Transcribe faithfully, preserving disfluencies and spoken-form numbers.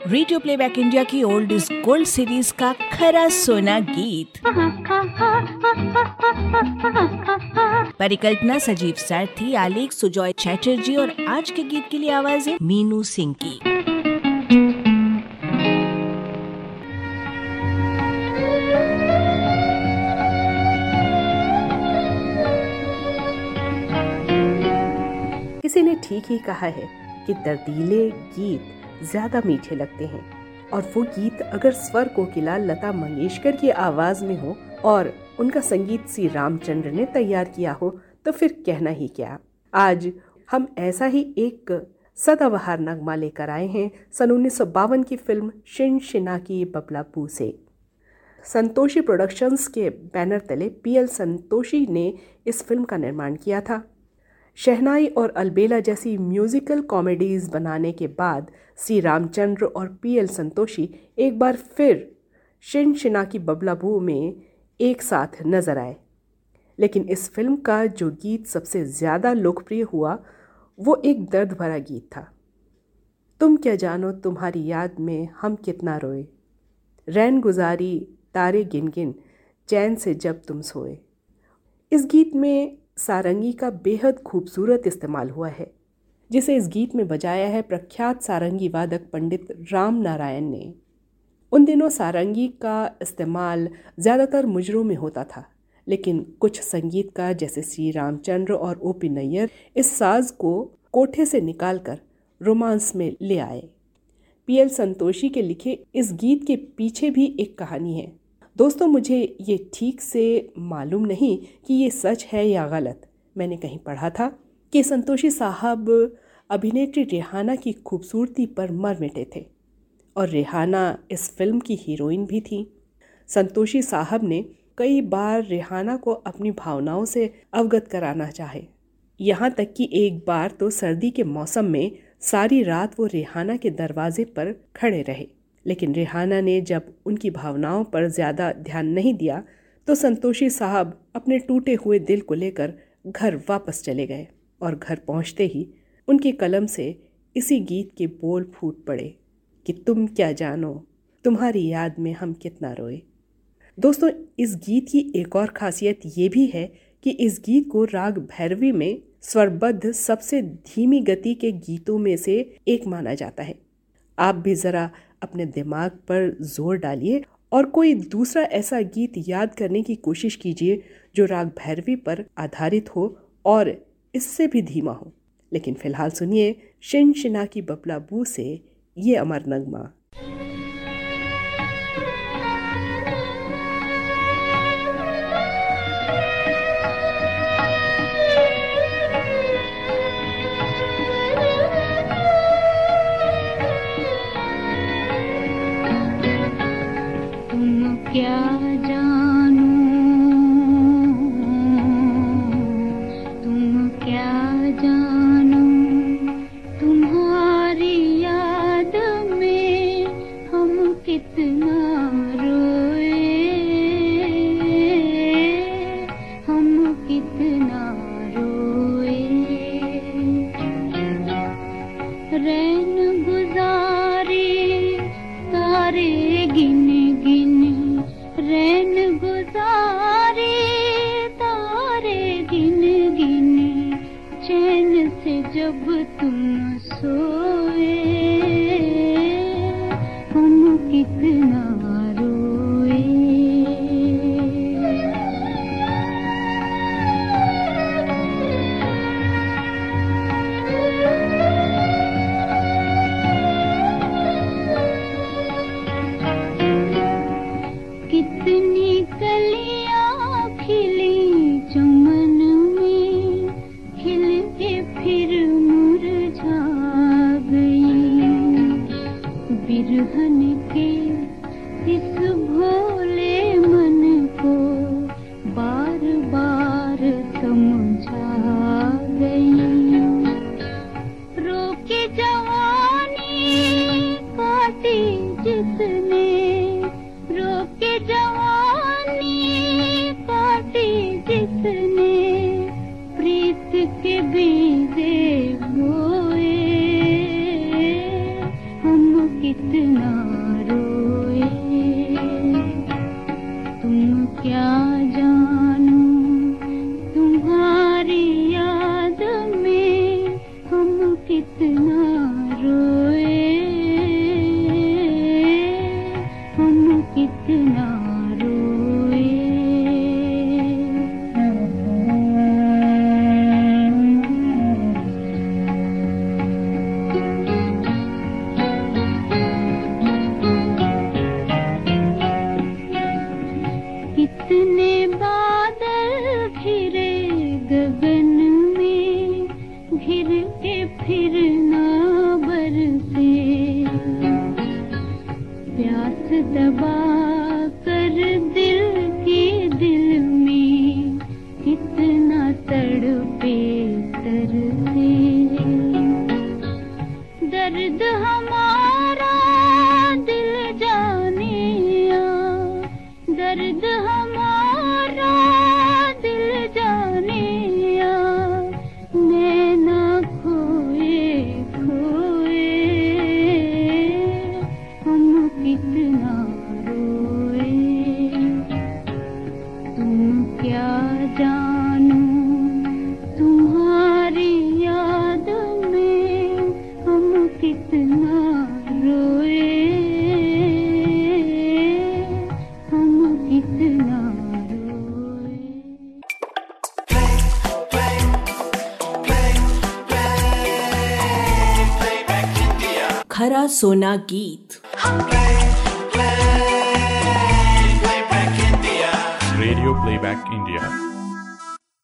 Radio playback India की old is gold series का खरा सोना गीत। परिकल्पना सजीव सारथी, आलेख सुजॉय चैटर्जी और आज के गीत के लिए आवाजें मीनू सिंह की। किसी ने ठीक ही कहा है कि दर्दीले गीत ज्यादा मीठे लगते हैं, और वो गीत अगर स्वर कोकिला लता मंगेशकर की आवाज में हो और उनका संगीत सी रामचंद्र ने तैयार किया हो तो फिर कहना ही क्या। आज हम ऐसा ही एक सदाबहार नगमा लेकर आए हैं सन उन्नीस सौ बावन की फिल्म शिन शिनाकी बबलापू से। संतोषी प्रोडक्शंस के बैनर तले पी एल संतोषी ने इस फिल्म का निर्माण किया था। शहनाई और अलबेला जैसी म्यूजिकल कॉमेडीज बनाने के बाद सी रामचंद्र और पी एल संतोषी एक बार फिर शिन शिनाकी बबलापू में एक साथ नजर आए। लेकिन इस फिल्म का जो गीत सबसे ज़्यादा लोकप्रिय हुआ वो एक दर्द भरा गीत था। तुम क्या जानो तुम्हारी याद में हम कितना रोए, रैन गुजारी तारे गिन गिन चैन से जब तुम सोए। इस गीत में सारंगी का बेहद खूबसूरत इस्तेमाल हुआ है, जिसे इस गीत में बजाया है प्रख्यात सारंगी वादक पंडित राम नारायण ने। उन दिनों सारंगी का इस्तेमाल ज़्यादातर मुजरों में होता था, लेकिन कुछ संगीतकार जैसे श्री रामचंद्र और ओ पी नैयर इस साज को कोठे से निकालकर रोमांस में ले आए। पी एल संतोषी के लिखे इस गीत के पीछे भी एक कहानी है। दोस्तों, मुझे ये ठीक से मालूम नहीं कि ये सच है या गलत। मैंने कहीं पढ़ा था कि संतोषी साहब अभिनेत्री रेहाना की खूबसूरती पर मर मिटे थे और रेहाना इस फिल्म की हीरोइन भी थी। संतोषी साहब ने कई बार रेहाना को अपनी भावनाओं से अवगत कराना चाहे, यहाँ तक कि एक बार तो सर्दी के मौसम में सारी रात वो रेहाना के दरवाजे पर खड़े रहे। लेकिन रेहाना ने जब उनकी भावनाओं पर ज़्यादा ध्यान नहीं दिया तो संतोषी साहब अपने टूटे हुए दिल को लेकर घर वापस चले गए और घर पहुंचते ही उनकी कलम से इसी गीत के बोल फूट पड़े कि तुम क्या जानो तुम्हारी याद में हम कितना रोए। दोस्तों, इस गीत की एक और खासियत ये भी है कि इस गीत को राग भैरवी में स्वरबद्ध सबसे धीमी गति के गीतों में से एक माना जाता है। आप भी ज़रा अपने दिमाग पर जोर डालिए और कोई दूसरा ऐसा गीत याद करने की कोशिश कीजिए जो राग भैरवी पर आधारित हो और इससे भी धीमा हो। लेकिन फिलहाल सुनिए शिन शिनाकी बबलापू से ये अमर नगमा। क्या जानो तुम क्या जानो तुम्हारी याद में हम कितना रोए, हम कितना रोए। रैन गुजारी तारे गिन गिन, रैन गुजारे तारे गिन गिन चैन से जब तुम सोए, हम कितना रोए। कितनी कलियां खिली चमन में, खिल के फिर मुरझा गई। बिरहन के इस भोले मन को बार बार समझा गई। रोके जवानी काटी जिसने, रोके जवानी काटी जिसने, प्रीत के बीजे बोए, हम कितना रोए, तुम क्या जानो तुम्हारी याद में हम कितना रोए, हम कितना रोए। कितने बादल घिरे गगन में, घिर के फिर ना बरसे, प्यास दबा कर दिल के दिल में कितना तड़पे तरसे। दर्द हमारा दिल जानिया, दर्द हमारा दिल जानिया, नैना खोए खोए हम कितना रोए, तुम क्या जानो तुम्हारी याद में हम कितना रोए, हम कितना रोए। खरा सोना गीत। Radio Playback India.